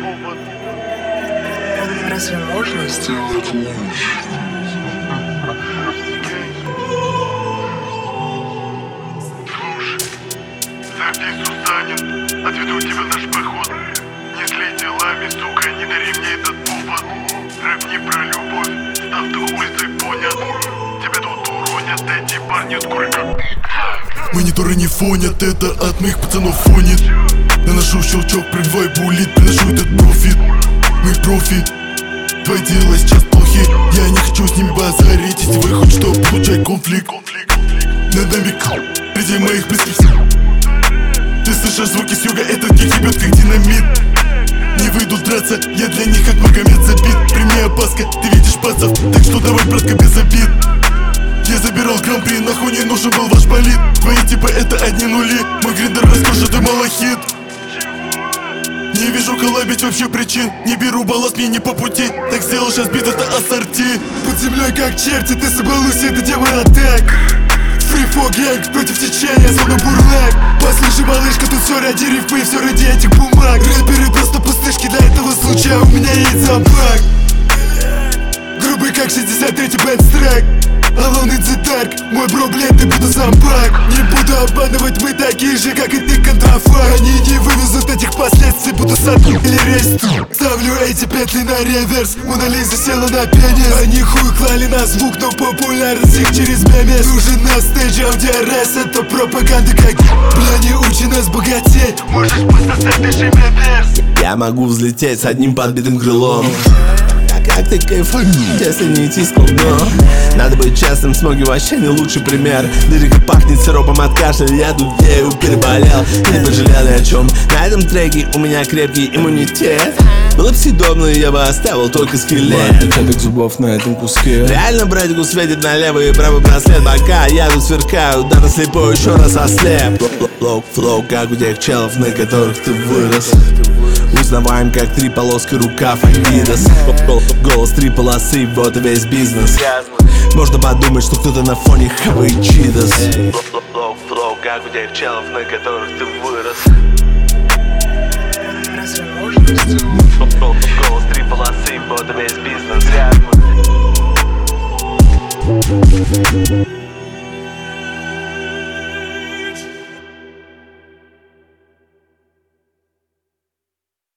повод. Разве можно сделать лучше? Сергей Сусанин, отведу тебя в наш поход. Не зли делами, сука, не дари мне этот повод. Рэп не про любовь, став ты улицей понят. Тебя тут уронят эти парни скоро как... Мониторы не фонят, это от моих пацанов фонит. Наношу щелчок, прибиваю булит, приношу этот профит. Мы профи, твои дела сейчас плохи. Я не хочу с ним базарить, если вы хоть что, получай конфликт. Над нами среди моих близких. Ты слышишь звуки с юга, этот кик ебет как динамит. Не выйдут драться, я для них как Магомед забит. При мне опаска, ты видишь пацев, так что давай, братка, без обид. Я забирал гран-при, нахуй не нужен был ваш болид. Твои типы это одни нули, мой гриндер роскошь, ты малахит. Не вижу коллабить вообще причин, не беру балласт, мне не по пути. Так сделал сейчас бит, это ассорти. Под землей как черти, ты собрался, это демон атак. Фрифо гэнг против течения, зона бурлак. Послушай, малышка, тут все ради рифмы, все ради этих бумаг. Рэперы просто пустышки, для этого случая у меня есть зоопарк. Грубый как 63-й бэндстрак. Alone in the dark, мой бро, блядь, ты буду зомбак. Не буду обманывать, мы такие же, как и ты, контрафак. Они не вывезут этих последствий, буду саду или рейсту. Ставлю эти петли на реверс, Мона Лиза села на пенис. Они хуй клали на звук, но популярность их через мемес. Нужен на стейдже аудиорез, это пропаганда как... Бля, не учи нас богатеть, можешь просто стать нашей мемерс. Я могу взлететь с одним подбитым крылом. Как ты кайфуешь, если не идти с дно? Надо быть честным, смоги вообще не лучший пример. Лирика пахнет сиропом от кашля, я дудею, переболел. Не пожалел ни о чем. На этом треке у меня крепкий иммунитет. Было бы съедобно, я бы оставил только скелет. Отпечаток зубов на этом куске. Реально братику светит на левый и правый браслет. Пока я тут сверкаю, да на слепой еще раз ослеп. Флоу, как у тех челов, на которых ты вырос. Узнаваем, как три полоски рукав Адидас. Голос три полосы, вот и весь бизнес. Можно подумать, что кто-то на фоне хавает чидас. Флоу, как у тех челов, на которых ты вырос. Разве можно Голос три полосы, вот и весь